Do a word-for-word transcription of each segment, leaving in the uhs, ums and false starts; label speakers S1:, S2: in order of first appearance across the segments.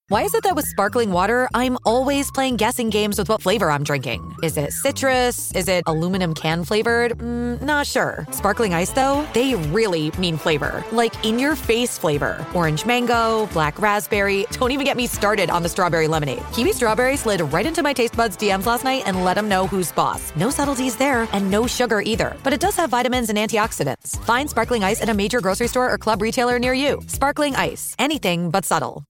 S1: Why is it that with sparkling water, I'm always playing guessing games with what flavor I'm drinking? Is it citrus? Is it aluminum can flavored? Mm, not sure. Sparkling ice, though, they really mean flavor. Like in-your-face flavor. Orange mango, black raspberry. Don't even get me started on the strawberry lemonade. Kiwi strawberry slid right into my taste buds D Ms last night and let them know who's boss. No subtleties there, and no sugar either. But it does have vitamins and antioxidants. Find sparkling ice at a major grocery store or club retailer near you. Sparkling ice. Anything but subtle.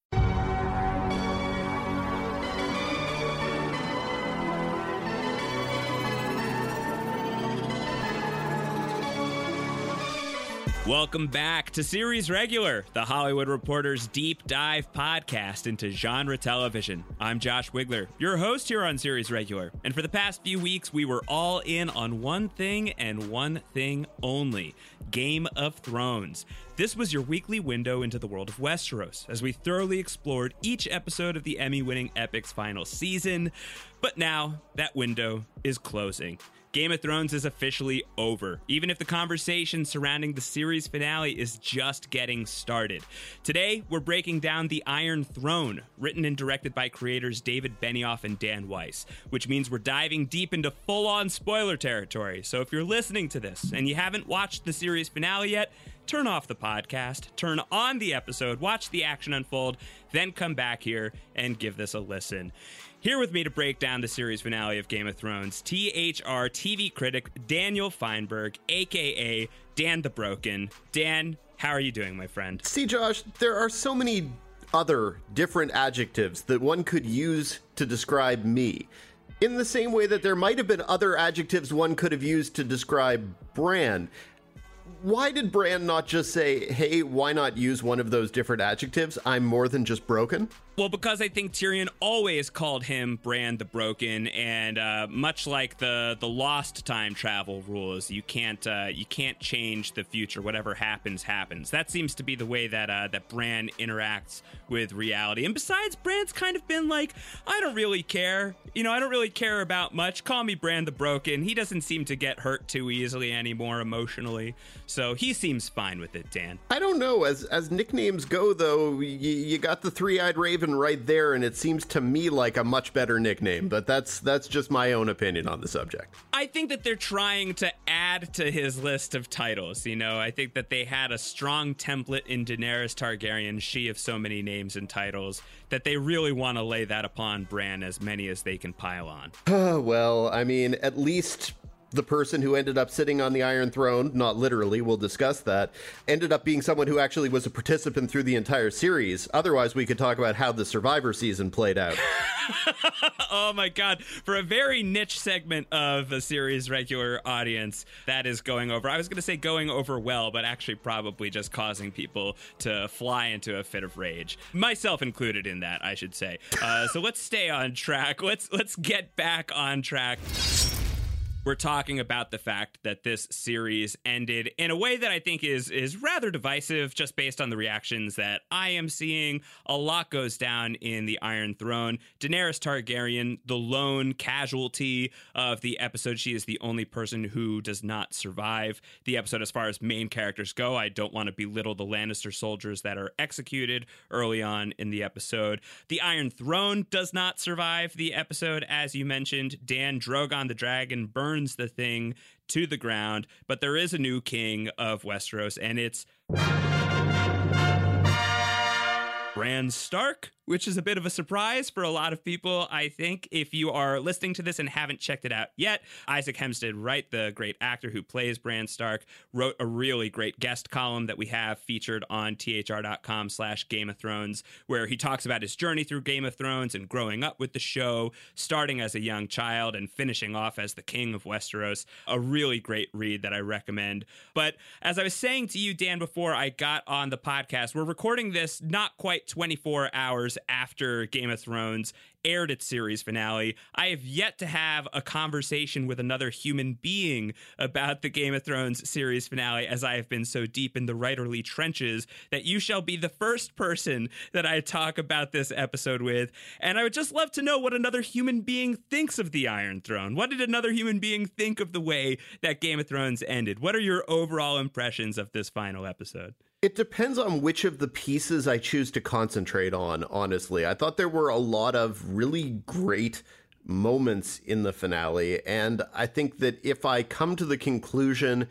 S2: Welcome back to Series Regular, the Hollywood Reporter's deep dive podcast into genre television. I'm Josh Wigler, your host here on Series Regular. And for the past few weeks, we were all in on one thing and one thing only, Game of Thrones. This was your weekly window into the world of Westeros, as we thoroughly explored each episode of the Emmy-winning epic's final season. But now, that window is closing. Game of Thrones is officially over, even if the conversation surrounding the series finale is just getting started. Today, we're breaking down The Iron Throne, written and directed by creators David Benioff and Dan Weiss, which means we're diving deep into full-on spoiler territory. So if you're listening to this and you haven't watched the series finale yet, turn off the podcast, turn on the episode, watch the action unfold, then come back here and give this a listen. Here with me to break down the series finale of Game of Thrones, T H R T V critic Daniel Feinberg, a k a. Dan the Broken. Dan, how are you doing, my friend?
S3: See, Josh, there are so many other different adjectives that one could use to describe me. In the same way that there might have been other adjectives one could have used to describe Bran. Why did Bran not just say, hey, why not use one of those different adjectives? I'm more than just broken?
S2: Well, because I think Tyrion always called him Bran the Broken, and uh, much like the the lost time travel rules, you can't uh, you can't change the future. Whatever happens, happens. That seems to be the way that uh, that Bran interacts with reality. And besides, Bran's kind of been like, I don't really care. You know, I don't really care about much. Call me Bran the Broken. He doesn't seem to get hurt too easily anymore emotionally, so he seems fine with it, Dan.
S3: I don't know. As as nicknames go, though, y- you got the Three-Eyed Raven right there, and it seems to me like a much better nickname, but that's that's just my own opinion on the subject.
S2: I think that they're trying to add to his list of titles, you know. I think that they had a strong template in Daenerys Targaryen, she of so many names and titles, that they really want to lay that upon Bran, as many as they can pile on.
S3: Well, I mean, at least the person who ended up sitting on the Iron Throne, not literally, we'll discuss that, ended up being someone who actually was a participant through the entire series. Otherwise, we could talk about how the Survivor season played out.
S2: Oh my God. For a very niche segment of the series regular audience, that is going over. I was going to say going over well, but actually probably just causing people to fly into a fit of rage. Myself included in that, I should say. Uh, so let's stay on track. Let's let's get back on track. We're talking about the fact that this series ended in a way that I think is is rather divisive, just based on the reactions that I am seeing. A lot goes down in the Iron Throne. Daenerys Targaryen, the lone casualty of the episode. She is the only person who does not survive the episode as far as main characters go. I don't want to belittle the Lannister soldiers that are executed early on in the episode. The Iron Throne does not survive the episode, as you mentioned. Dan, Drogon the Dragon burns the thing to the ground, but there is a new king of Westeros, and it's Bran Stark, which is a bit of a surprise for a lot of people, I think. If you are listening to this and haven't checked it out yet, Isaac Hempstead Wright, the great actor who plays Bran Stark, wrote a really great guest column that we have featured on thr.com slash Game of Thrones, where he talks about his journey through Game of Thrones and growing up with the show, starting as a young child and finishing off as the king of Westeros. A really great read that I recommend. But as I was saying to you, Dan, before I got on the podcast, we're recording this not quite twenty-four hours after Game of Thrones aired its series finale. I have yet to have a conversation with another human being about the Game of Thrones series finale, as I have been so deep in the writerly trenches that you shall be the first person that I talk about this episode with. And I would just love to know what another human being thinks of the Iron Throne. What did another human being think of the way that Game of Thrones ended? What are your overall impressions of this final episode?
S3: It depends on which of the pieces I choose to concentrate on, honestly. I thought there were a lot of really great moments in the finale, and I think that if I come to the conclusion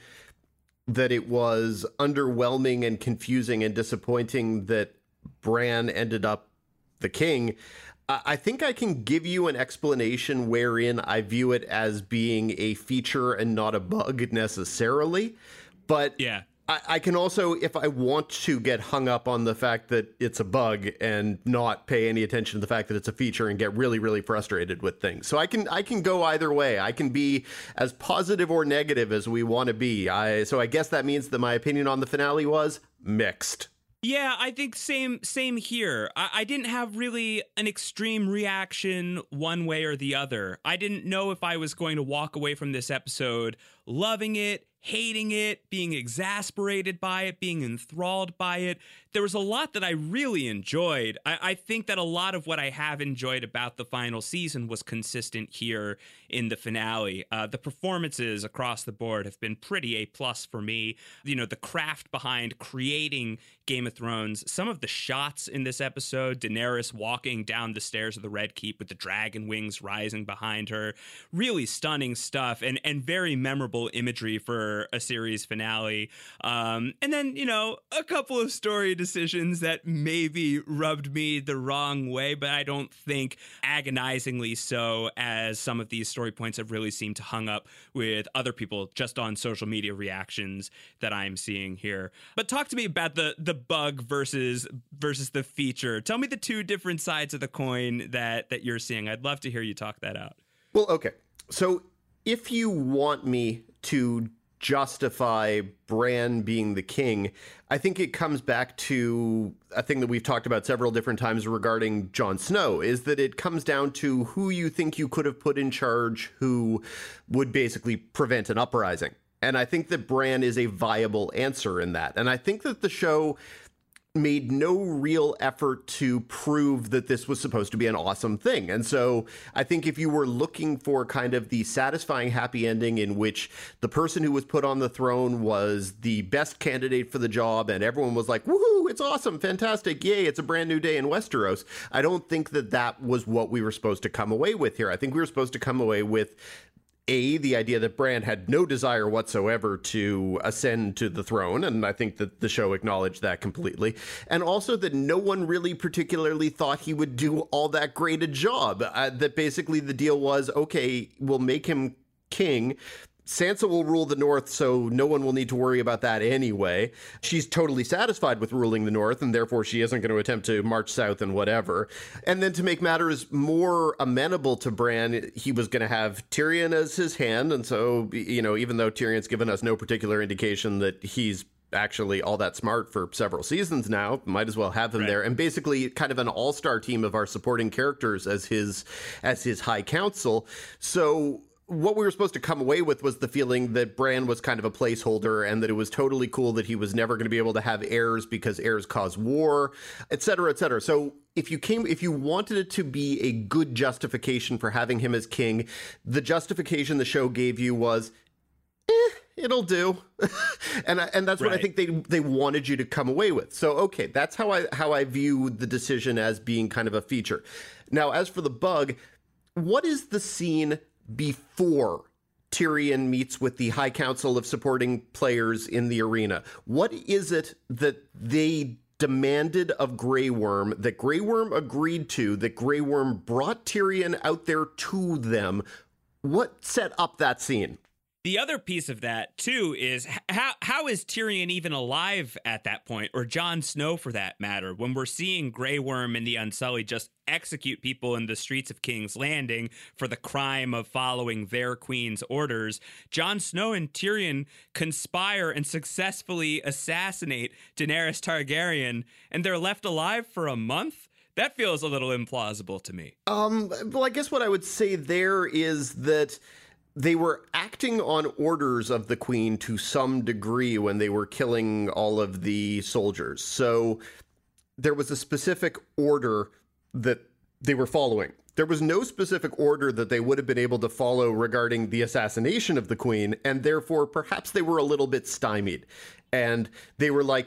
S3: that it was underwhelming and confusing and disappointing that Bran ended up the king, I think I can give you an explanation wherein I view it as being a feature and not a bug necessarily. But
S2: yeah.
S3: I, I can also, if I want to get hung up on the fact that it's a bug and not pay any attention to the fact that it's a feature and get really, really frustrated with things. So I can I can go either way. I can be as positive or negative as we want to be. I so I guess that means that my opinion on the finale was mixed.
S2: Yeah, I think same same here. I, I didn't have really an extreme reaction one way or the other. I didn't know if I was going to walk away from this episode loving it, hating it, being exasperated by it, being enthralled by it. There was a lot that I really enjoyed. I, I think that a lot of what I have enjoyed about the final season was consistent here in the finale. Uh, the performances across the board have been pretty A plus for me. You know, the craft behind creating Game of Thrones, some of the shots in this episode, Daenerys walking down the stairs of the Red Keep with the dragon wings rising behind her, really stunning stuff and, and very memorable imagery for a series finale. Um, and then, you know, a couple of story decisions that maybe rubbed me the wrong way, but I don't think agonizingly so, as some of these story points have really seemed to hung up with other people just on social media reactions that I'm seeing here. But talk to me about the the bug versus versus the feature. Tell me the two different sides of the coin that that you're seeing. I'd love to hear you talk that out.
S3: Well, okay. So if you want me to justify Bran being the king, I think it comes back to a thing that we've talked about several different times regarding Jon Snow, is that it comes down to who you think you could have put in charge who would basically prevent an uprising. And I think that Bran is a viable answer in that. And I think that the show made no real effort to prove that this was supposed to be an awesome thing. And so I think if you were looking for kind of the satisfying happy ending in which the person who was put on the throne was the best candidate for the job and everyone was like, woohoo, it's awesome, fantastic, yay, it's a brand new day in Westeros, I don't think that that was what we were supposed to come away with here. I think we were supposed to come away with A, the idea that Bran had no desire whatsoever to ascend to the throne, and I think that the show acknowledged that completely, and also that no one really particularly thought he would do all that great a job, uh, that basically the deal was, okay, we'll make him king, Sansa will rule the North, so no one will need to worry about that anyway. She's totally satisfied with ruling the North, and therefore she isn't going to attempt to march south and whatever. And then to make matters more amenable to Bran, he was going to have Tyrion as his hand, and so, you know, even though Tyrion's given us no particular indication that he's actually all that smart for several seasons now, might as well have him right there, and basically kind of an all-star team of our supporting characters as his as his high council. So what we were supposed to come away with was the feeling that Bran was kind of a placeholder and that it was totally cool that he was never going to be able to have heirs because heirs cause war, et cetera, et cetera. So if you came, if you wanted it to be a good justification for having him as king, the justification the show gave you was, eh, it'll do. and I, and that's right. What I think they they wanted you to come away with. So, okay, that's how I how I view the decision as being kind of a feature. Now, as for the bug, what is the scene before Tyrion meets with the High Council of supporting players in the arena? What is it that they demanded of Grey Worm, that Grey Worm agreed to, that Grey Worm brought Tyrion out there to them? What set up that scene?
S2: The other piece of that, too, is how how is Tyrion even alive at that point, or Jon Snow for that matter, when we're seeing Grey Worm and the Unsullied just execute people in the streets of King's Landing for the crime of following their queen's orders? Jon Snow and Tyrion conspire and successfully assassinate Daenerys Targaryen, and they're left alive for a month? That feels a little implausible to me.
S3: Um, well, I guess what I would say there is that they were acting on orders of the queen to some degree when they were killing all of the soldiers. So there was a specific order that they were following. There was no specific order that they would have been able to follow regarding the assassination of the queen, and therefore perhaps they were a little bit stymied. And they were like,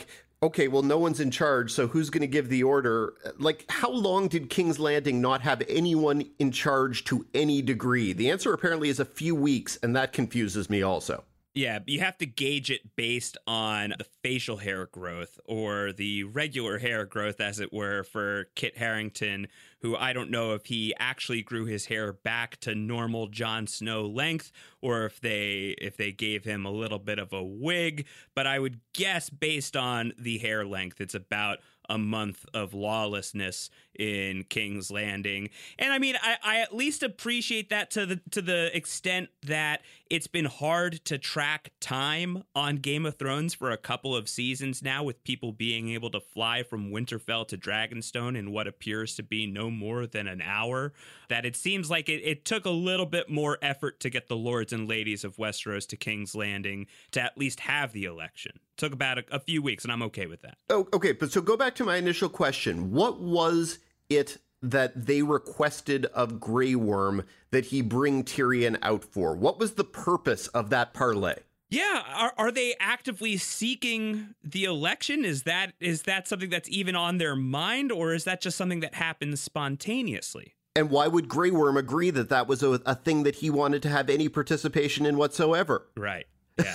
S3: okay, well, no one's in charge, so who's going to give the order? Like, how long did King's Landing not have anyone in charge to any degree? The answer apparently is a few weeks, and that confuses me also.
S2: Yeah, you have to gauge it based on the facial hair growth or the regular hair growth, as it were, for Kit Harington, who I don't know if he actually grew his hair back to normal Jon Snow length or if they if they gave him a little bit of a wig. But I would guess based on the hair length, it's about a month of lawlessness in King's Landing. And I mean, I, I at least appreciate that to the to the extent that it's been hard to track time on Game of Thrones for a couple of seasons now, with people being able to fly from Winterfell to Dragonstone in what appears to be no more than an hour, that it seems like it, it took a little bit more effort to get the lords and ladies of Westeros to King's Landing to at least have the election. It took about a, a few weeks, and I'm okay with that.
S3: Oh, okay, but so go back to my initial question. What was it that they requested of Grey Worm that he bring Tyrion out for? What was the purpose of that parlay?
S2: Yeah, are are they actively seeking the election? Is that is that something that's even on their mind, or is that just something that happens spontaneously?
S3: And why would Grey Worm agree that that was a, a thing that he wanted to have any participation in whatsoever?
S2: Right, yeah.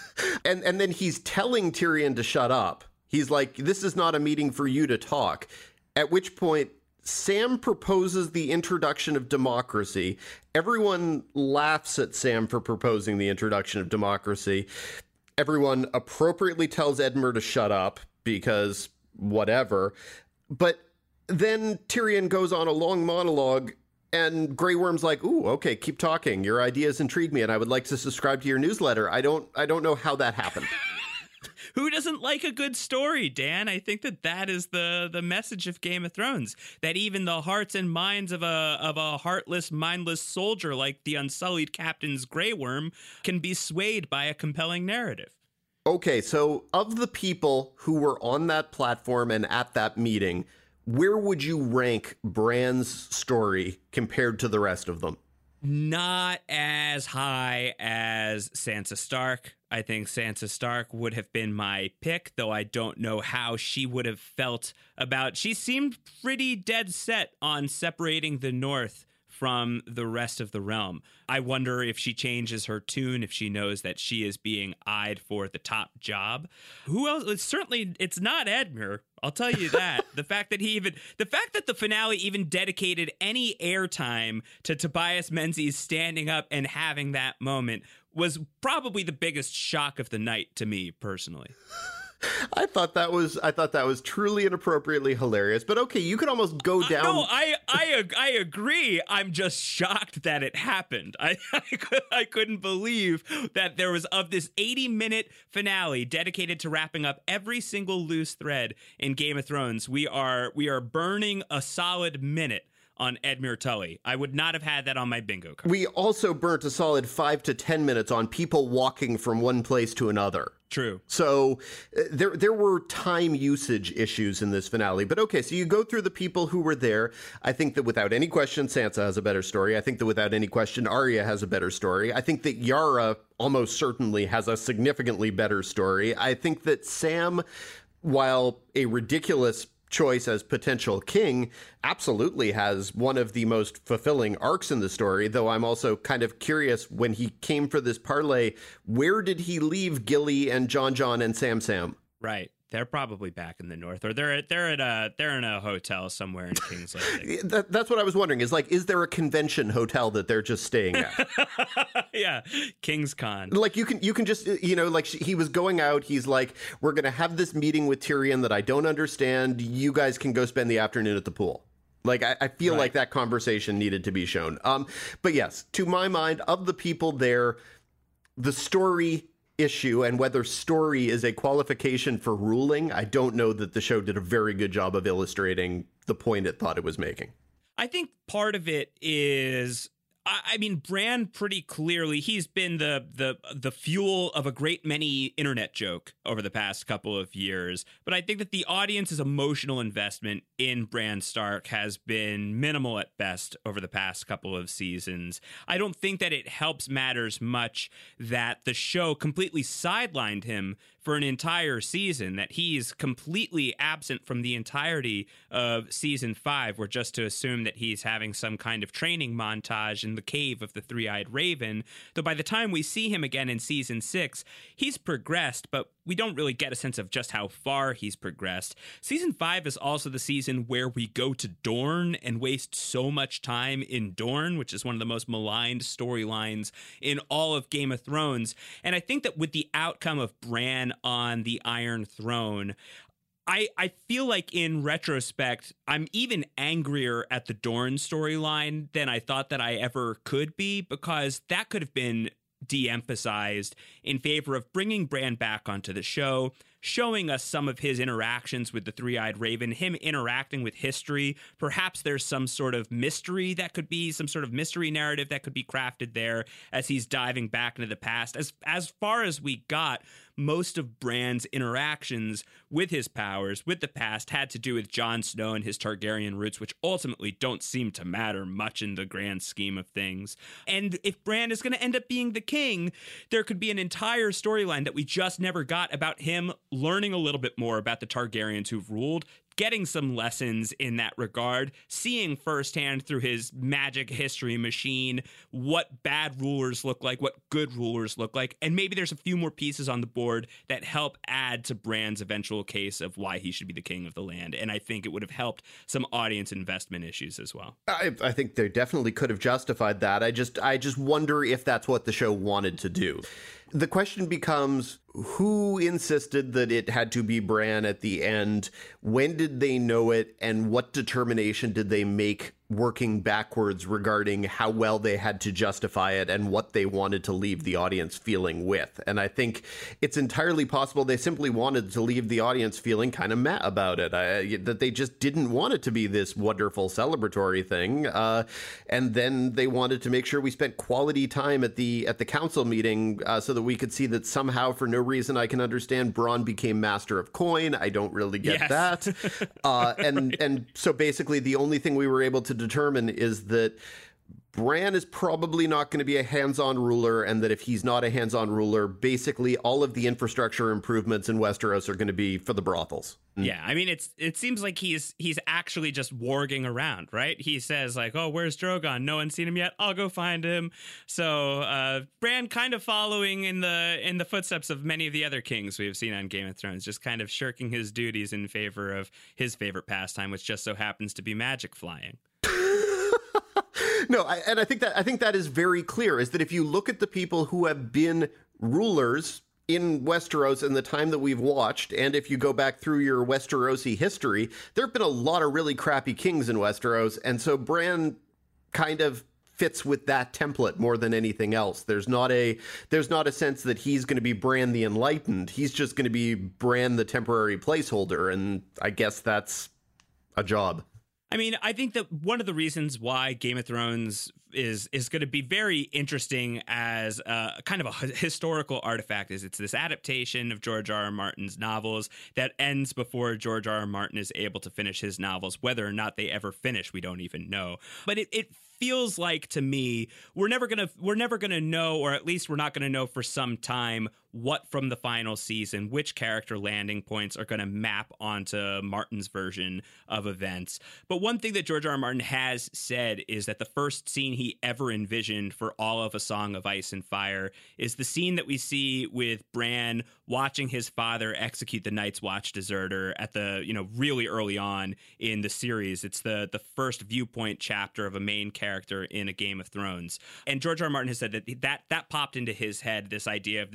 S3: and and then he's telling Tyrion to shut up. He's like, this is not a meeting for you to talk. At which point, Sam proposes the introduction of democracy. Everyone laughs at Sam for proposing the introduction of democracy. Everyone appropriately tells Edmure to shut up because whatever. But then Tyrion goes on a long monologue and Grey Worm's like, ooh, okay, keep talking. Your ideas intrigue me and I would like to subscribe to your newsletter. I don't I don't know how that happened.
S2: Who doesn't like a good story, Dan? I think that that is the the message of Game of Thrones, that even the hearts and minds of a of a heartless, mindless soldier like the unsullied Captain's Grey Worm can be swayed by a compelling narrative.
S3: Okay, so of the people who were on that platform and at that meeting, where would you rank Bran's story compared to the rest of them?
S2: Not as high as Sansa Stark. I think Sansa Stark would have been my pick, though I don't know how she would have felt about... She seemed pretty dead set on separating the North from the rest of the realm. I wonder if she changes her tune, if she knows that she is being eyed for the top job. Who else? It's certainly, it's not Edmure. I'll tell you that. the fact that he even, the fact that the finale even dedicated any airtime to Tobias Menzies standing up and having that moment was probably the biggest shock of the night to me personally.
S3: I thought that was I thought that was truly and appropriately hilarious. But okay, you could almost go down.
S2: Uh, no, I I I agree. I'm just shocked that it happened. I I, could, I couldn't believe that there was, of this eighty minute finale dedicated to wrapping up every single loose thread in Game of Thrones, we are we are burning a solid minute on Edmure Tully. I would not have had that on my bingo card.
S3: We also burnt a solid five to ten minutes on people walking from one place to another.
S2: True.
S3: So uh, there there were time usage issues in this finale. But okay, so you go through the people who were there. I think that without any question, Sansa has a better story. I think that without any question, Arya has a better story. I think that Yara almost certainly has a significantly better story. I think that Sam, while a ridiculous choice as potential king, absolutely has one of the most fulfilling arcs in the story, though I'm also kind of curious, when he came for this parlay, where did he leave Gilly and John John and Sam Sam?
S2: Right. They're probably back in the North, or they're they're at a they're in a hotel somewhere in King's Landing.
S3: that, that's what I was wondering. Is like, is there a convention hotel that they're just staying at?
S2: Yeah, King's Con.
S3: Like you can you can just you know like he was going out. He's like, we're gonna have this meeting with Tyrion that I don't understand. You guys can go spend the afternoon at the pool. Like, I, I feel right. like that conversation needed to be shown. Um, but yes, to my mind, of the people there, the story issue and whether story is a qualification for ruling, I don't know that the show did a very good job of illustrating the point it thought it was making.
S2: I think part of it is I mean, Bran pretty clearly, he's been the the the fuel of a great many internet joke over the past couple of years. But I think that the audience's emotional investment in Bran Stark has been minimal at best over the past couple of seasons. I don't think that it helps matters much that the show completely sidelined him for an entire season, that he's completely absent from the entirety of season five. We're just to assume that he's having some kind of training montage in the cave of the three-eyed raven, though by the time we see him again in season six, he's progressed, but we don't really get a sense of just how far he's progressed. Season five is also the season where we go to Dorne and waste so much time in Dorne, which is one of the most maligned storylines in all of Game of Thrones. And I think that with the outcome of Bran on the Iron Throne, I, I feel like in retrospect, I'm even angrier at the Dorne storyline than I thought that I ever could be, because that could have been de-emphasized in favor of bringing Bran back onto the show, showing us some of his interactions with the three-eyed raven, him interacting with history. Perhaps there's some sort of mystery that could be, some sort of mystery narrative that could be crafted there as he's diving back into the past. As as far as we got, most of Bran's interactions with his powers, with the past, had to do with Jon Snow and his Targaryen roots, which ultimately don't seem to matter much in the grand scheme of things. And if Bran is going to end up being the king, there could be an entire storyline that we just never got about him learning a little bit more about the Targaryens who've ruled, getting some lessons in that regard, seeing firsthand through his magic history machine what bad rulers look like, what good rulers look like, and maybe there's a few more pieces on the board that help add to Bran's eventual case of why he should be the king of the land. And I think it would have helped some audience investment issues as well.
S3: I, I think they definitely could have justified that. I just, I just wonder if that's what the show wanted to do. The question becomes, who insisted that it had to be Bran at the end? When did they know it? And what determination did they make working backwards regarding how well they had to justify it and what they wanted to leave the audience feeling with? And I think it's entirely possible they simply wanted to leave the audience feeling kind of meh about it, I, that they just didn't want it to be this wonderful celebratory thing. Uh, and then they wanted to make sure we spent quality time at the at the council meeting uh, so that we could see that somehow, for no reason I can understand, Bronn became master of coin. I don't really get yes. that. Uh, and and so basically the only thing we were able to determine is that Bran is probably not going to be a hands-on ruler, and that if he's not a hands-on ruler, basically all of the infrastructure improvements in Westeros are going to be for the brothels.
S2: Yeah, I mean, it's it seems like he's he's actually just warging around, right? He says like, "Oh, where's Drogon? No one's seen him yet. I'll go find him." So uh, Bran kind of following in the in the footsteps of many of the other kings we've seen on Game of Thrones, just kind of shirking his duties in favor of his favorite pastime, which just so happens to be magic flying.
S3: No, I, and I think that I think that is very clear, is that if you look at the people who have been rulers in Westeros in the time that we've watched, and if you go back through your Westerosi history, there have been a lot of really crappy kings in Westeros, and so Bran kind of fits with that template more than anything else. There's not a there's not a sense that he's going to be Bran the Enlightened. He's just going to be Bran the temporary placeholder, and I guess that's a job.
S2: I mean, I think that one of the reasons why Game of Thrones is is going to be very interesting as a kind of a historical artifact is it's this adaptation of George R. R. Martin's novels that ends before George R. R. Martin is able to finish his novels. Whether or not they ever finish, we don't even know. But it, it feels like to me we're never gonna we're never gonna know, or at least we're not gonna know for some time, what from the final season, which character landing points are going to map onto Martin's version of events. But one thing that George R. R. Martin has said is that the first scene he ever envisioned for all of A Song of Ice and Fire is the scene that we see with Bran watching his father execute the Night's Watch deserter at the, you know, really early on in the series. It's the the first viewpoint chapter of a main character in a Game of Thrones. And George R. R. Martin has said that that, that popped into his head, this idea of this boy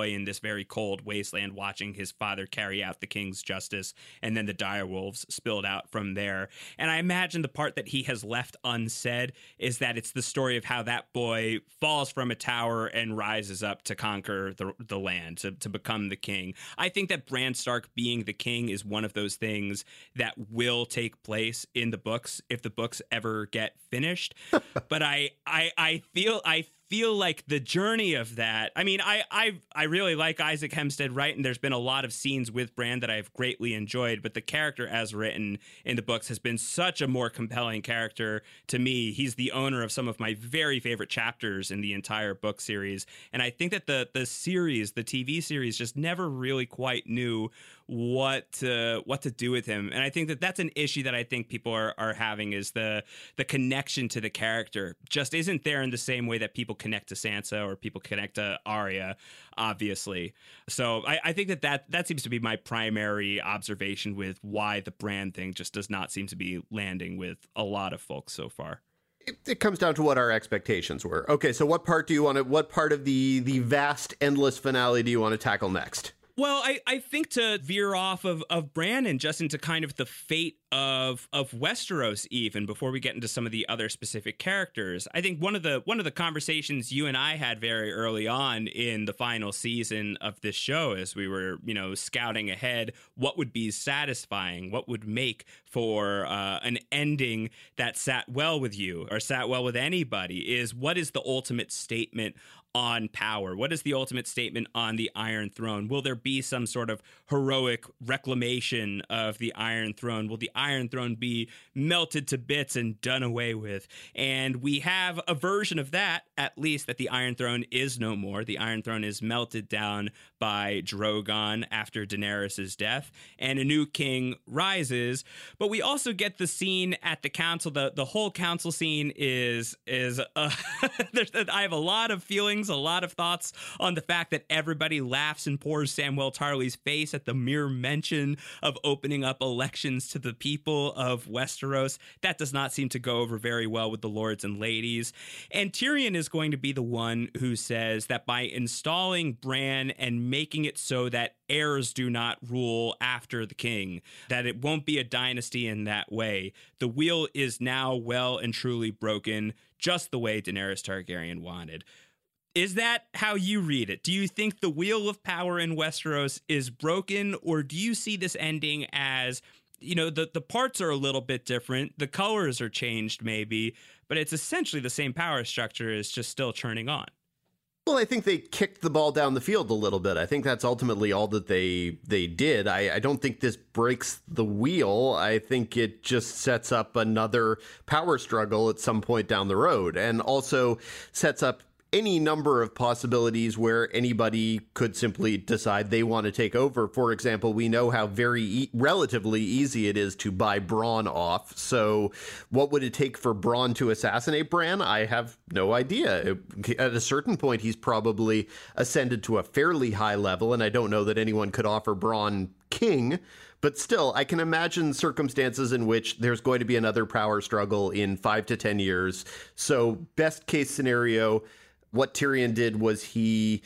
S2: boy in this very cold wasteland watching his father carry out the king's justice, and then the direwolves spilled out from there. And I imagine the part that he has left unsaid is that it's the story of how that boy falls from a tower and rises up to conquer the, the land, to, to become the king. I think that Bran Stark being the king is one of those things that will take place in the books if the books ever get finished. But I, I, I feel, I feel like the journey of that. I mean, I, I, I really like Isaac Hempstead Wright, and there's been a lot of scenes with Bran that I've greatly enjoyed. But the character, as written in the books, has been such a more compelling character to me. He's the owner of some of my very favorite chapters in the entire book series, and I think that the the series, the T V series, just never really quite knew what to, what to do with him. And I think that that's an issue that I think people are, are having, is the the connection to the character just isn't there in the same way that people connect to Sansa or people connect to Arya, obviously. So I, I think that, that that seems to be my primary observation with why the Bran thing just does not seem to be landing with a lot of folks so far.
S3: It, it comes down to what our expectations were. Okay, so what part do you want to, what part of the the vast, endless finale do you want to tackle next?
S2: Well, I, I think to veer off of, of Bran and just into kind of the fate of of Westeros, even before we get into some of the other specific characters, I think one of the one of the conversations you and I had very early on in the final season of this show, as we were, you know, scouting ahead, what would be satisfying, what would make for uh, an ending that sat well with you or sat well with anybody, is what is the ultimate statement on power? What is the ultimate statement on the Iron Throne? Will there be some sort of heroic reclamation of the Iron Throne? Will the Iron Throne be melted to bits and done away with? And we have a version of that, at least, that the Iron Throne is no more. The Iron Throne is melted down by Drogon after Daenerys' death, and a new king rises. But we also get the scene at the council. The, the whole council scene is, is uh, there's, I have a lot of feelings, a lot of thoughts on the fact that everybody laughs and pours Samwell Tarly's face at the mere mention of opening up elections to the people of Westeros. That does not seem to go over very well with the lords and ladies. And Tyrion is going to be the one who says that by installing Bran and making it so that heirs do not rule after the king, that it won't be a dynasty in that way, the wheel is now well and truly broken, just the way Daenerys Targaryen wanted. Is that how you read it? Do you think the wheel of power in Westeros is broken, or do you see this ending as, you know, the, the parts are a little bit different, the colors are changed maybe, but it's essentially the same power structure, is just still churning on?
S3: Well, I think they kicked the ball down the field a little bit. I think that's ultimately all that they they did. I, I don't think this breaks the wheel. I think it just sets up another power struggle at some point down the road, and also sets up any number of possibilities where anybody could simply decide they want to take over. For example, we know how very e- relatively easy it is to buy Bronn off. So what would it take for Bronn to assassinate Bran? I have no idea. It, at a certain point, he's probably ascended to a fairly high level, and I don't know that anyone could offer Bronn king. But still, I can imagine circumstances in which there's going to be another power struggle in five to ten years. So best case scenario, what Tyrion did was he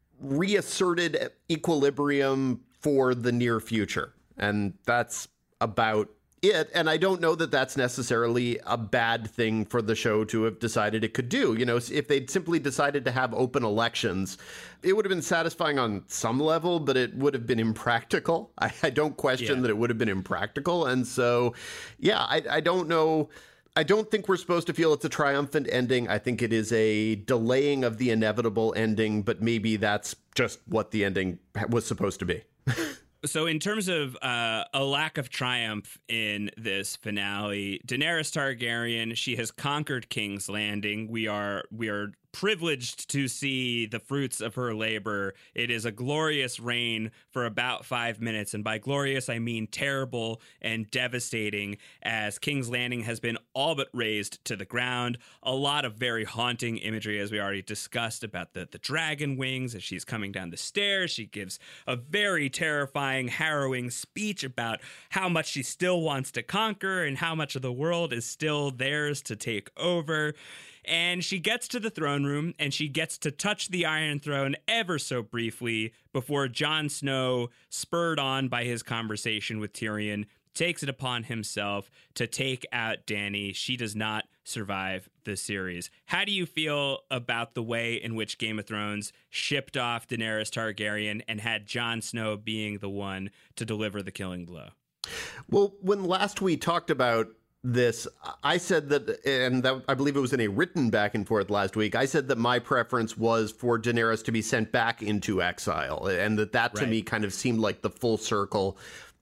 S3: reasserted equilibrium for the near future. And that's about it. And I don't know that that's necessarily a bad thing for the show to have decided it could do. You know, if they'd simply decided to have open elections, it would have been satisfying on some level, but it would have been impractical. I, I don't question yeah. that it would have been impractical. And so, yeah, I, I don't know. I don't think we're supposed to feel it's a triumphant ending. I think it is a delaying of the inevitable ending, but maybe that's just what the ending was supposed to be.
S2: So in terms of uh, a lack of triumph in this finale, Daenerys Targaryen, she has conquered King's Landing. We are we are privileged to see the fruits of her labor. It is a glorious reign for about five minutes. And by glorious, I mean terrible and devastating, as King's Landing has been all but razed to the ground. A lot of very haunting imagery, as we already discussed, about the, the dragon wings as she's coming down the stairs. She gives a very terrifying, harrowing speech about how much she still wants to conquer and how much of the world is still theirs to take over. And she gets to the throne room, and she gets to touch the Iron Throne ever so briefly before Jon Snow, spurred on by his conversation with Tyrion, takes it upon himself to take out Dany. She does not survive the series. How do you feel about the way in which Game of Thrones shipped off Daenerys Targaryen and had Jon Snow being the one to deliver the killing blow?
S3: Well, when last we talked about this, I said that, and that, I believe it was in a written back and forth last week, I said that my preference was for Daenerys to be sent back into exile, and that that to
S2: right.
S3: me kind of seemed like the full circle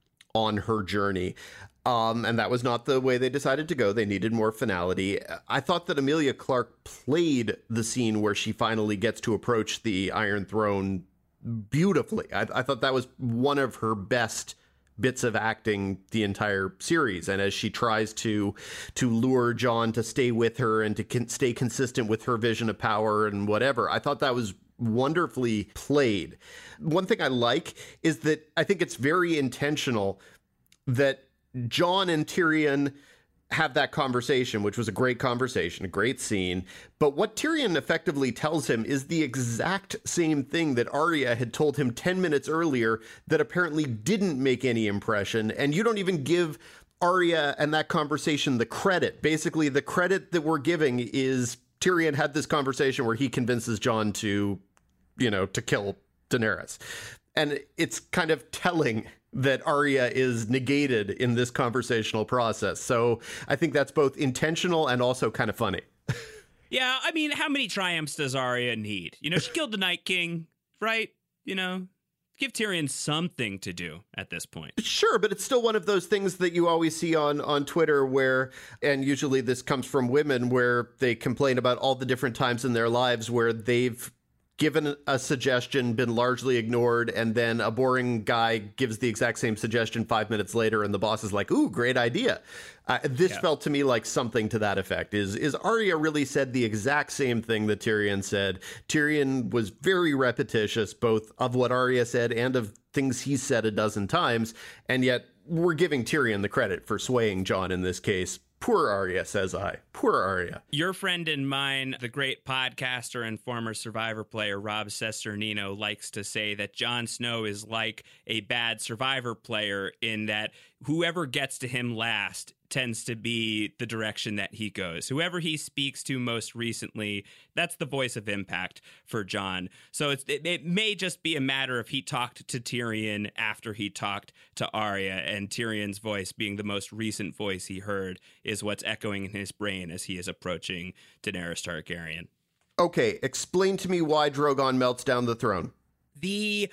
S3: on her journey. Um, and that was not the way they decided to go. They needed more finality. I thought that Emilia Clarke played the scene where she finally gets to approach the Iron Throne beautifully. I, I thought that was one of her best bits of acting the entire series. And as she tries to to lure Jon to stay with her and to con- stay consistent with her vision of power and whatever, I thought that was wonderfully played. One thing I like is that I think it's very intentional that Jon and Tyrion have that conversation, which was a great conversation, a great scene. But what Tyrion effectively tells him is the exact same thing that Arya had told him ten minutes earlier that apparently didn't make any impression. And you don't even give Arya and that conversation the credit. Basically, the credit that we're giving is Tyrion had this conversation where he convinces Jon to, you know, to kill Daenerys. And it's kind of telling that Arya is negated in this conversational process. So I think that's both intentional and also kind of funny.
S2: Yeah, I mean, how many triumphs does Arya need? You know, she killed the Night King, right? You know, give Tyrion something to do at this point.
S3: Sure, but it's still one of those things that you always see on, on Twitter where, and usually this comes from women, where they complain about all the different times in their lives where they've given a suggestion, been largely ignored, and then a boring guy gives the exact same suggestion five minutes later, and the boss is like, ooh, great idea. Uh, this yeah. felt to me like something to that effect. Is is Arya really said the exact same thing that Tyrion said. Tyrion was very repetitious, both of what Arya said and of things he said a dozen times, and yet we're giving Tyrion the credit for swaying Jon in this case. Poor Arya, says I. Poor Arya.
S2: Your friend and mine, the great podcaster and former Survivor player Rob Cesternino, likes to say that Jon Snow is like a bad Survivor player in that whoever gets to him last tends to be the direction that he goes. Whoever he speaks to most recently, that's the voice of impact for Jon. So it's, it, it may just be a matter of he talked to Tyrion after he talked to Arya, and Tyrion's voice being the most recent voice he heard is what's echoing in his brain as he is approaching Daenerys Targaryen.
S3: Okay, explain to me why Drogon melts down the throne.
S2: The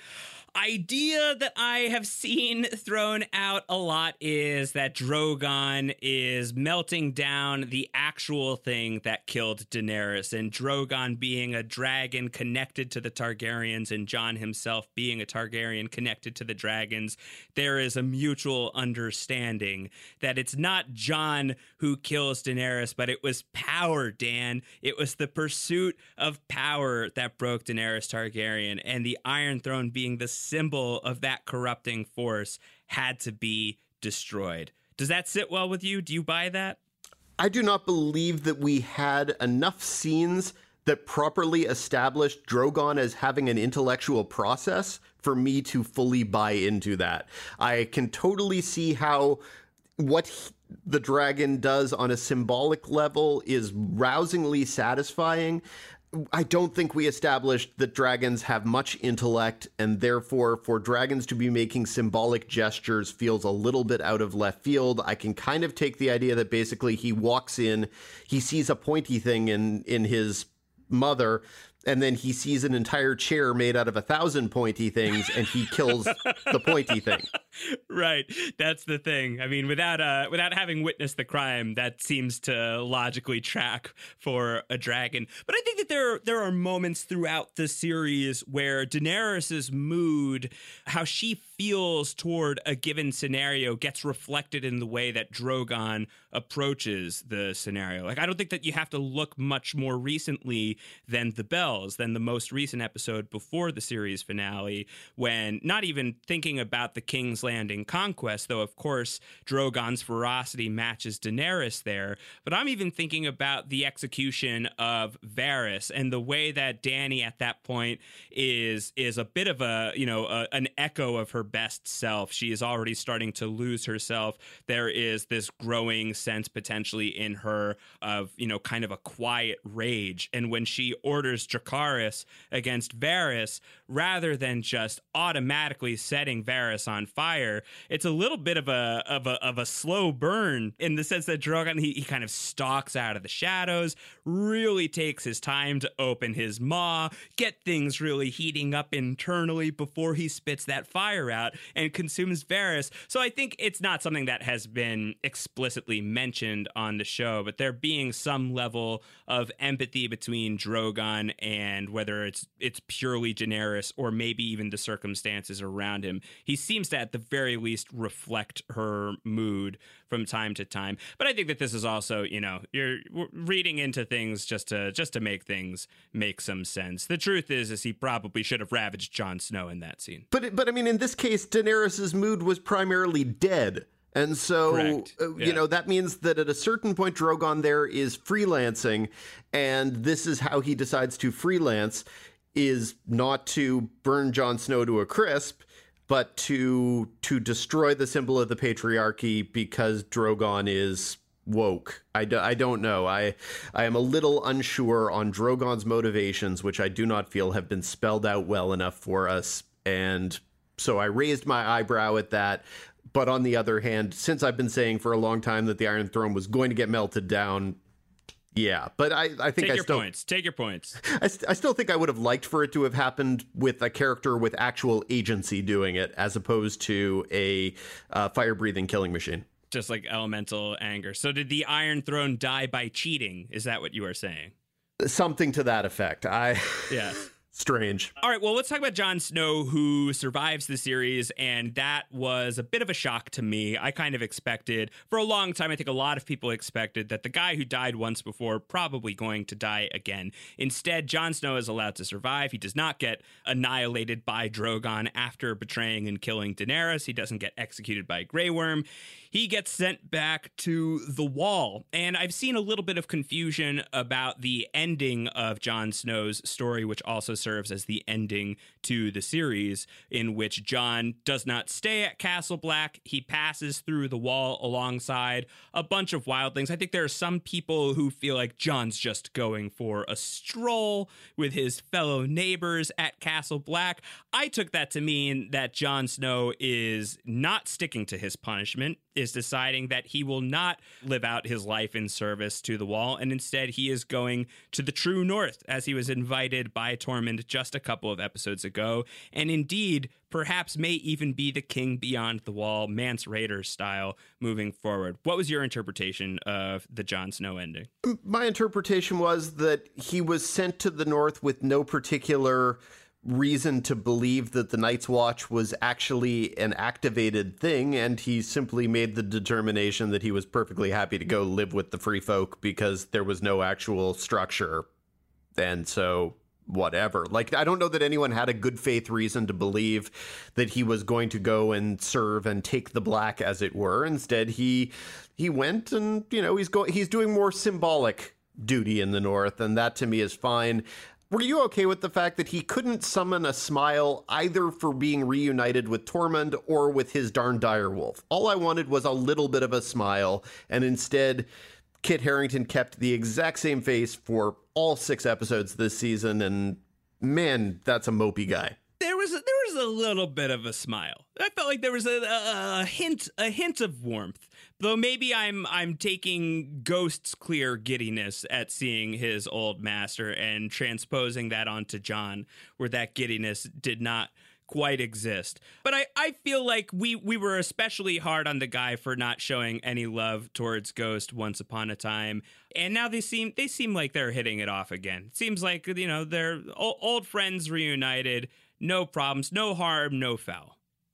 S2: idea that I have seen thrown out a lot is that Drogon is melting down the actual thing that killed Daenerys, and Drogon being a dragon connected to the Targaryens and Jon himself being a Targaryen connected to the dragons. There is a mutual understanding that it's not Jon who kills Daenerys, but it was power, Dan. It was the pursuit of power that broke Daenerys Targaryen, and the Iron Throne being the symbol of that corrupting force had to be destroyed. Does that sit well with you? Do you buy that?
S3: I do not believe that we had enough scenes that properly established Drogon as having an intellectual process for me to fully buy into that. I can totally see how what he, the dragon does on a symbolic level is rousingly satisfying. I don't think we established that dragons have much intellect, and therefore for dragons to be making symbolic gestures feels a little bit out of left field. I can kind of take the idea that basically he walks in, he sees a pointy thing in, in his mother, and then he sees an entire chair made out of a thousand pointy things, and he kills the pointy thing.
S2: Right. That's the thing. I mean, without uh, without having witnessed the crime, that seems to logically track for a dragon. But I think that there, there are moments throughout the series where Daenerys's mood, how she feels toward a given scenario gets reflected in the way that Drogon approaches the scenario. Like, I don't think that you have to look much more recently than The Bells, than the most recent episode before the series finale, when not even thinking about the King's Landing conquest, though, of course, Drogon's ferocity matches Daenerys there. But I'm even thinking about the execution of Varys and the way that Dany at that point is is a bit of a, you know, a, an echo of her best self. She is already starting to lose herself. There is this growing sense potentially in her of, you know, kind of a quiet rage. And when she orders Dracarys against Varys, rather than just automatically setting Varys on fire, it's a little bit of a of a of a slow burn, in the sense that Drogon, he, he kind of stalks out of the shadows, really takes his time to open his maw, get things really heating up internally before he spits that fire out and consumes Varys. So I think it's not something that has been explicitly mentioned on the show, but there being some level of empathy between Drogon and whether it's it's purely Daenerys or maybe even the circumstances around him. He seems to at the very least reflect her mood from time to time. But I think that this is also, you know, you're reading into things just to just to make things make some sense. The truth is, is he probably should have ravaged Jon Snow in that scene.
S3: But but I mean, in this case, Daenerys's mood was primarily dead. And so, uh, yeah. you know, that means that at a certain point, Drogon there is freelancing, and this is how he decides to freelance, is not to burn Jon Snow to a crisp, but to to destroy the symbol of the patriarchy because Drogon is woke. I, do, I don't know. I I am a little unsure on Drogon's motivations, which I do not feel have been spelled out well enough for us. And so I raised my eyebrow at that. But on the other hand, since I've been saying for a long time that the Iron Throne was going to get melted down, yeah. But I, I think
S2: Take
S3: I
S2: your
S3: still...
S2: points. Take your points.
S3: I, st- I still think I would have liked for it to have happened with a character with actual agency doing it, as opposed to a uh, fire-breathing killing machine.
S2: Just like elemental anger. So did the Iron Throne die by cheating? Is that what you are saying?
S3: Something to that effect. I...
S2: Yeah.
S3: Strange.
S2: All right, well, let's talk about Jon Snow, who survives the series, and that was a bit of a shock to me. I kind of expected, for a long time, I think a lot of people expected that the guy who died once before probably going to die again. Instead, Jon Snow is allowed to survive. He does not get annihilated by Drogon after betraying and killing Daenerys. He doesn't get executed by Grey Worm. He gets sent back to the Wall. And I've seen a little bit of confusion about the ending of Jon Snow's story, which also serves as the ending to the series, in which Jon does not stay at Castle Black. He passes through the Wall alongside a bunch of wildlings. I think there are some people who feel like Jon's just going for a stroll with his fellow neighbors at Castle Black. I took that to mean that Jon Snow is not sticking to his punishment, is deciding that he will not live out his life in service to the Wall, and instead he is going to the true north, as he was invited by Tormund just a couple of episodes ago, and indeed perhaps may even be the king beyond the Wall, Mance Rayder style, moving forward. What was your interpretation of the Jon Snow ending?
S3: My interpretation was that he was sent to the north with no particular reason to believe that the Night's Watch was actually an activated thing, and he simply made the determination that he was perfectly happy to go live with the free folk because there was no actual structure. And so whatever. Like, I don't know that anyone had a good faith reason to believe that he was going to go and serve and take the black, as it were. Instead, he he went and, you know, he's going he's doing more symbolic duty in the north, and that to me is fine. Were you okay with the fact that he couldn't summon a smile either for being reunited with Tormund or with his darn direwolf? All I wanted was a little bit of a smile, and instead Kit Harington kept the exact same face for all six episodes this season, and man, that's a mopey guy.
S2: There was a, there was a little bit of a smile. I felt like there was a, a, a hint a hint of warmth. Though maybe I'm I'm taking Ghost's clear giddiness at seeing his old master and transposing that onto Jon, where that giddiness did not quite exist. But I, I feel like we, we were especially hard on the guy for not showing any love towards Ghost once upon a time. And now they seem they seem like they're hitting it off again. It seems like, you know, they're old, old friends reunited. No problems, no harm, no foul.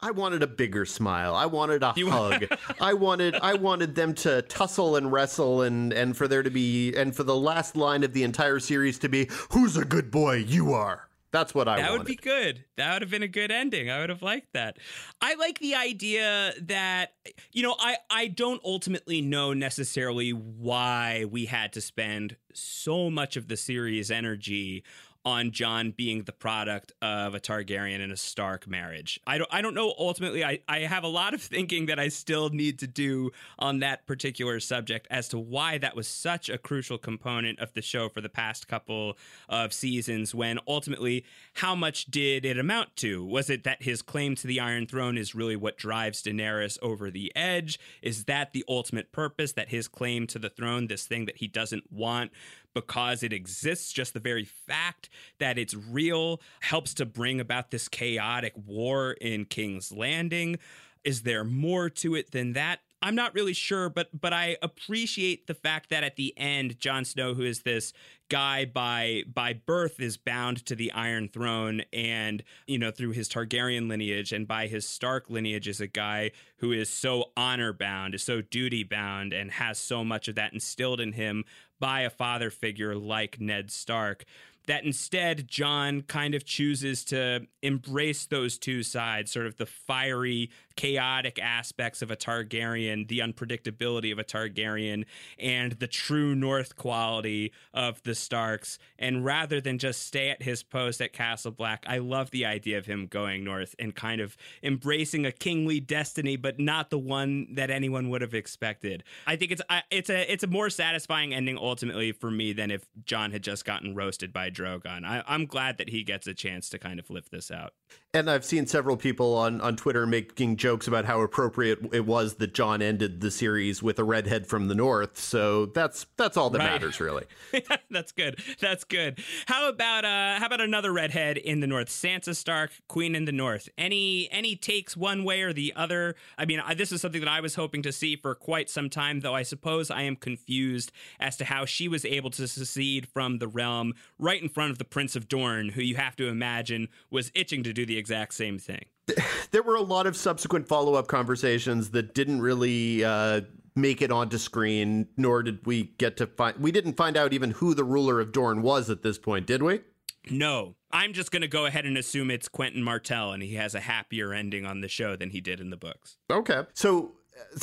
S3: I wanted a bigger smile. I wanted a hug. I wanted I wanted them to tussle and wrestle and, and for there to be and for the last line of the entire series to be, "Who's a good boy? You are." That's what I
S2: that
S3: wanted. That
S2: would be good. That would have been a good ending. I would have liked that. I like the idea that, you know, I, I don't ultimately know necessarily why we had to spend so much of the series' energy on Jon being the product of a Targaryen and a Stark marriage. I don't I don't know ultimately. I, I have a lot of thinking that I still need to do on that particular subject as to why that was such a crucial component of the show for the past couple of seasons, when ultimately how much did it amount to? Was it that his claim to the Iron Throne is really what drives Daenerys over the edge? Is that the ultimate purpose, that his claim to the throne, this thing that he doesn't want because it exists, just the very fact that it's real, helps to bring about this chaotic war in King's Landing? Is there more to it than that? I'm not really sure, but but I appreciate the fact that at the end, Jon Snow, who is this guy by by birth, is bound to the Iron Throne, and, you know, through his Targaryen lineage and by his Stark lineage, is a guy who is so honor bound, is so duty bound, and has so much of that instilled in him by a father figure like Ned Stark, that instead Jon kind of chooses to embrace those two sides, sort of the fiery, chaotic aspects of a Targaryen, the unpredictability of a Targaryen, and the true North quality of the Starks. And rather than just stay at his post at Castle Black, I love the idea of him going north and kind of embracing a kingly destiny, but not the one that anyone would have expected. I think it's it's a it's a more satisfying ending ultimately for me than if Jon had just gotten roasted by Drogon. I, I'm glad that he gets a chance to kind of lift this out.
S3: And I've seen several people on, on Twitter making jokes about how appropriate it was that Jon ended the series with a redhead from the north. So that's that's all that
S2: right.
S3: matters, really.
S2: That's good. That's good. How about uh, how about another redhead in the north? Sansa Stark, Queen in the North. Any any takes one way or the other? I mean, I, this is something that I was hoping to see for quite some time, though I suppose I am confused as to how she was able to secede from the realm right in front of the Prince of Dorne, who you have to imagine was itching to do the exact same thing.
S3: There were a lot of subsequent follow-up conversations that didn't really uh, make it onto screen, nor did we get to find... We didn't find out even who the ruler of Dorne was at this point, did we?
S2: No. I'm just going to go ahead and assume it's Quentin Martell, and he has a happier ending on the show than he did in the books.
S3: Okay. So...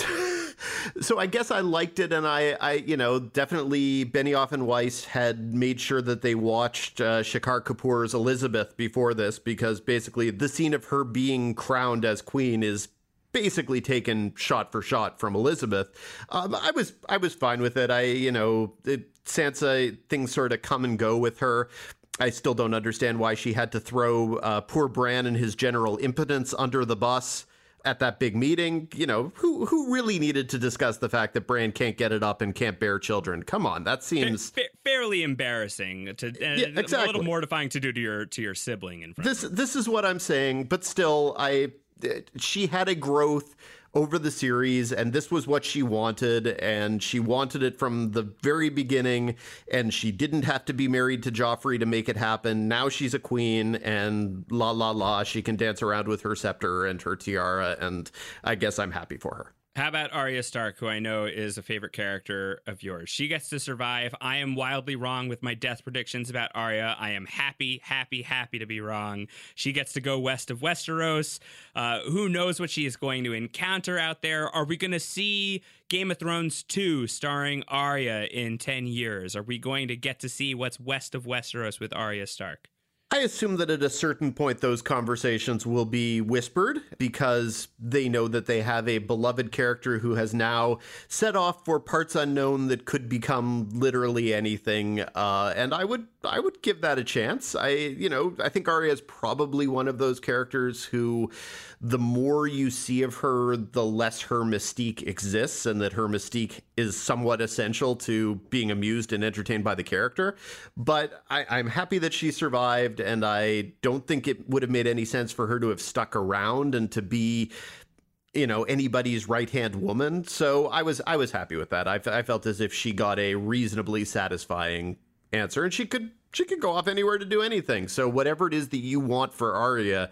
S3: So I guess I liked it, and I, I, you know, definitely Benioff and Weiss had made sure that they watched uh, Shekhar Kapoor's Elizabeth before this, because basically the scene of her being crowned as queen is basically taken shot for shot from Elizabeth. Um, I was I was fine with it. I, you know, it, Sansa, things sort of come and go with her. I still don't understand why she had to throw uh, poor Bran and his general impotence under the bus at that big meeting. You know, who who really needed to discuss the fact that Bran can't get it up and can't bear children? Come on, that seems
S2: Fa- fairly embarrassing to uh,
S3: yeah, exactly.
S2: a little mortifying to do to your to your sibling in front.
S3: This this is what I'm saying, but still, I she had a growth over the series, and this was what she wanted, and she wanted it from the very beginning, and she didn't have to be married to Joffrey to make it happen. Now she's a queen, and la la la, she can dance around with her scepter and her tiara, and I guess I'm happy for her.
S2: How about Arya Stark, who I know is a favorite character of yours? She gets to survive. I am wildly wrong with my death predictions about Arya. I am happy, happy, happy to be wrong. She gets to go west of Westeros. Uh, who knows what she is going to encounter out there? Are we going to see Game of Thrones two starring Arya in ten years? Are we going to get to see what's west of Westeros with Arya Stark?
S3: I assume that at a certain point, those conversations will be whispered because they know that they have a beloved character who has now set off for parts unknown that could become literally anything. Uh, and I would I would give that a chance. I, you know, I think Arya is probably one of those characters who the more you see of her, the less her mystique exists, and that her mystique is somewhat essential to being amused and entertained by the character. But I, I'm happy that she survived, and I don't think it would have made any sense for her to have stuck around and to be, you know, anybody's right-hand woman. So I was I was happy with that. I, I felt as if she got a reasonably satisfying answer, and she could she could go off anywhere to do anything. So whatever it is that you want for Arya,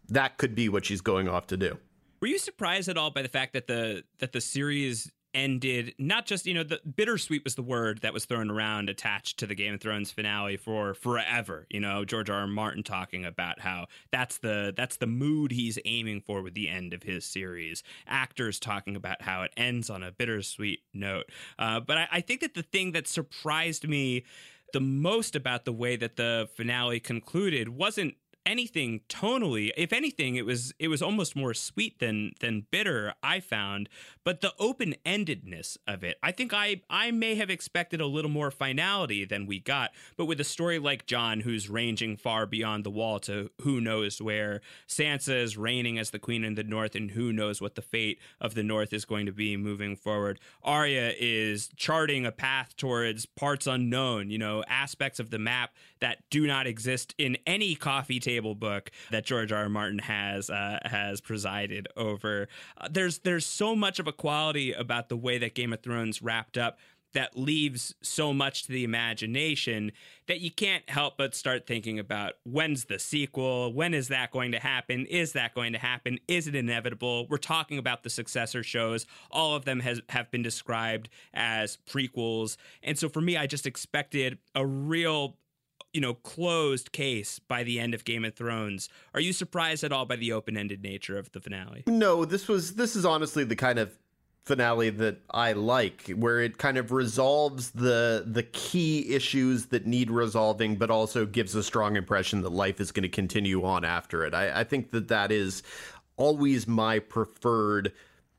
S3: that could be what she's going off to do.
S2: Were you surprised at all by the fact that the that the series ended, not just, you know, the bittersweet was the word that was thrown around attached to the Game of Thrones finale for forever, you know, George R. R. Martin talking about how that's the that's the mood he's aiming for with the end of his series, actors talking about how it ends on a bittersweet note. Uh, but I, I think that the thing that surprised me the most about the way that the finale concluded wasn't anything tonally. If anything, it was it was almost more sweet than than bitter, I found. But the open-endedness of it, I think I I may have expected a little more finality than we got. But with a story like Jon, who's ranging far beyond the wall to who knows where, Sansa is reigning as the queen in the North, and who knows what the fate of the North is going to be moving forward. Arya is charting a path towards parts unknown, you know, aspects of the map that do not exist in any coffee table book that George R. R. Martin has uh, has presided over. Uh, there's there's so much of a quality about the way that Game of Thrones wrapped up that leaves so much to the imagination that you can't help but start thinking about, when's the sequel? When is that going to happen? Is that going to happen? Is it inevitable? We're talking about the successor shows. All of them has, have been described as prequels. And so for me, I just expected a real, you know, closed case by the end of Game of Thrones. Are you surprised at all by the open-ended nature of the finale?
S3: No, this was this is honestly the kind of finale that I like, where it kind of resolves the the key issues that need resolving, but also gives a strong impression that life is going to continue on after it. I, I think that that is always my preferred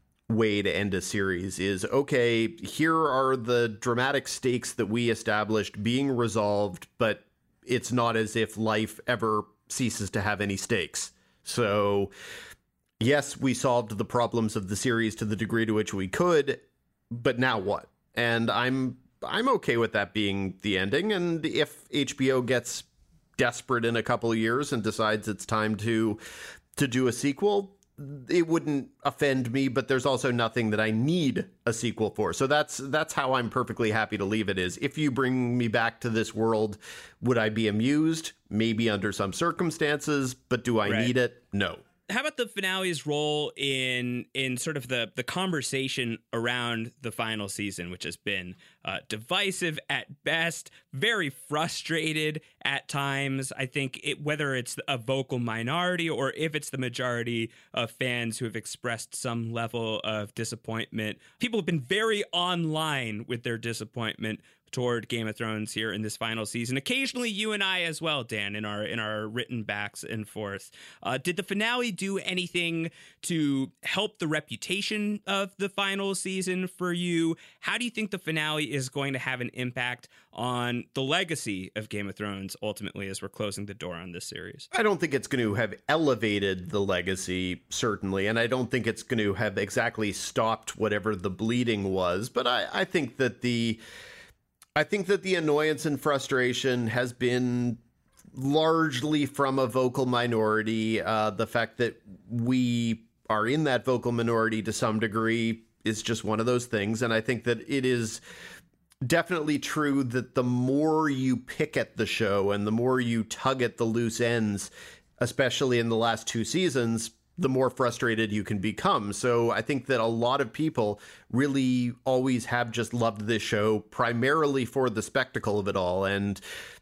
S3: way to end a series. Is, okay, here are the dramatic stakes that we established being resolved, but it's not as if life ever ceases to have any stakes. So, yes, we solved the problems of the series to the degree to which we could, but now what? And I'm I'm okay with that being the ending. And if H B O gets desperate in a couple of years and decides it's time to to do a sequel, it wouldn't offend me, but there's also nothing that I need a sequel for. So that's that's how I'm perfectly happy to leave it. Is, if you bring me back to this world, would I be amused? Maybe under some circumstances, but do I
S2: Right.
S3: need it? No.
S2: How about the finale's role in in sort of the the conversation around the final season, which has been uh, divisive at best, very frustrated at times. I think it, whether it's a vocal minority or if it's the majority of fans who have expressed some level of disappointment, people have been very online with their disappointment toward Game of Thrones here in this final season. Occasionally you and I as well, Dan, in our in our written backs and forth. Uh, did the finale do anything to help the reputation of the final season for you? How do you think the finale is going to have an impact on the legacy of Game of Thrones ultimately as we're closing the door on this series?
S3: I don't think it's going to have elevated the legacy, certainly, and I don't think it's going to have exactly stopped whatever the bleeding was, but I, I think that the I think that the annoyance and frustration has been largely from a vocal minority. Uh, the fact that we are in that vocal minority to some degree is just one of those things. And I think that it is definitely true that the more you pick at the show and the more you tug at the loose ends, especially in the last two seasons, the more frustrated you can become. So I think that a lot of people really always have just loved this show primarily for the spectacle of it all and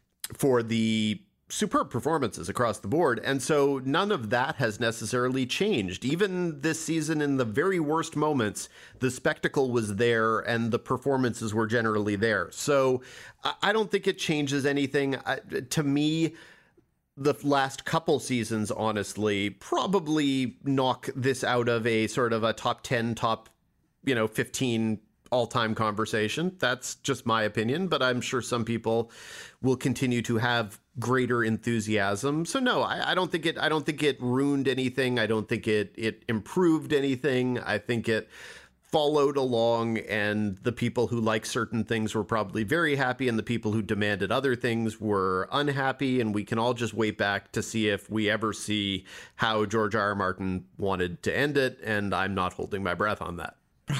S3: for the superb performances across the board. And so none of that has necessarily changed. Even this season, in the very worst moments, the spectacle was there and the performances were generally there. So I don't think it changes anything. I, to me, the last couple seasons, honestly, probably knock this out of a sort of a top ten, top, you know, fifteen all-time conversation. That's just my opinion, but I'm sure some people will continue to have greater enthusiasm. So no, I, I don't think it. I don't think it ruined anything. I don't think it it improved anything. I think it followed along, and the people who like certain things were probably very happy, and the people who demanded other things were unhappy, and we can all just wait back to see if we ever see how George R. R. Martin wanted to end it, and I'm not holding my breath on that.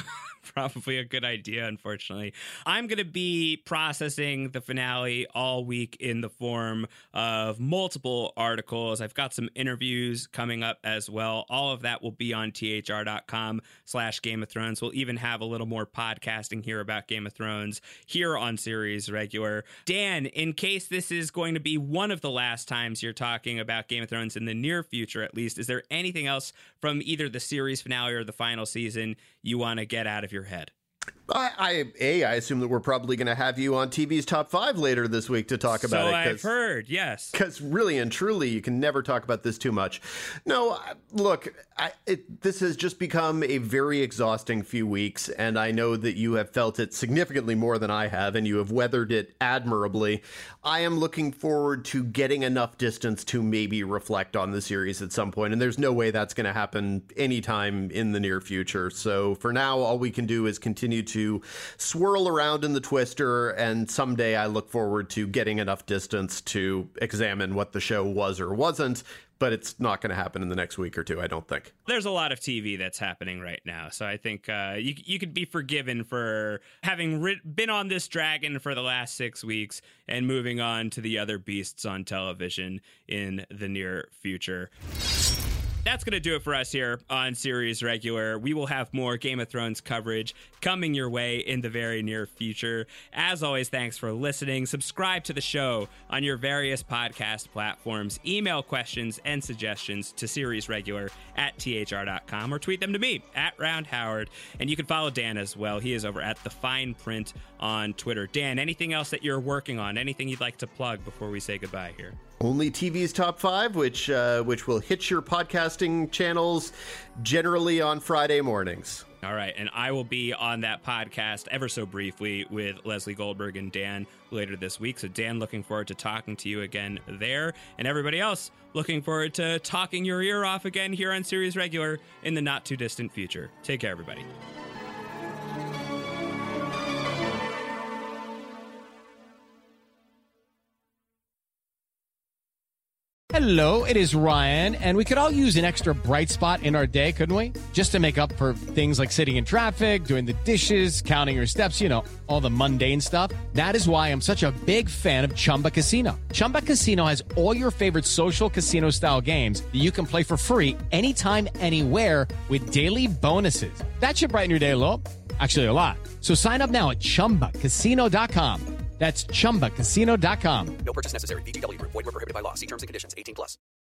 S2: probably a good idea, unfortunately. I'm going to be processing the finale all week in the form of multiple articles. I've got some interviews coming up as well. All of that will be on thr.com slash Game of Thrones. We'll even have a little more podcasting here about Game of Thrones here on Series Regular. Dan, in case this is going to be one of the last times you're talking about Game of Thrones in the near future, at least, is there anything else from either the series finale or the final season you want to get out of your head?
S3: I, I a I assume that we're probably going to have you on T V's Top Five later this week to talk about
S2: so
S3: it.
S2: I've heard, yes.
S3: Because really and truly, you can never talk about this too much. No, look, I, it, this has just become a very exhausting few weeks, and I know that you have felt it significantly more than I have, and you have weathered it admirably. I am looking forward to getting enough distance to maybe reflect on the series at some point, and there's no way that's going to happen anytime in the near future. So for now, all we can do is continue to swirl around in the twister, and someday I look forward to getting enough distance to examine what the show was or wasn't, but it's not going to happen in the next week or two, I don't think.
S2: There's a lot of T V that's happening right now, so I think uh, you you could be forgiven for having ri- been on this dragon for the last six weeks and moving on to the other beasts on television in the near future. That's going to do it for us here on Series Regular. We will have more Game of Thrones coverage coming your way in the very near future. As always, thanks for listening. Subscribe to the show on your various podcast platforms. Email questions and suggestions to Series Regular at T H R dot com or tweet them to me at Round Howard. And you can follow Dan as well. He is over at The Fine Print on Twitter. Dan, anything else that you're working on? Anything you'd like to plug before we say goodbye here?
S3: Only T V's Top Five, which uh, which will hit your podcasting channels generally on Friday mornings.
S2: All right, and I will be on that podcast ever so briefly with Leslie Goldberg and Dan later this week. So Dan, looking forward to talking to you again there. And everybody else, looking forward to talking your ear off again here on Series Regular in the not-too-distant future. Take care, everybody.
S4: Hello, it is Ryan, and we could all use an extra bright spot in our day, couldn't we? Just to make up for things like sitting in traffic, doing the dishes, counting your steps, you know, all the mundane stuff. That is why I'm such a big fan of Chumba Casino. Chumba Casino has all your favorite social casino-style games that you can play for free anytime, anywhere with daily bonuses. That should brighten your day a little. Actually, a lot. So sign up now at chumba casino dot com. That's chumba casino dot com.
S5: No purchase necessary. V G W Group. Void where prohibited by law. See terms and conditions. eighteen plus.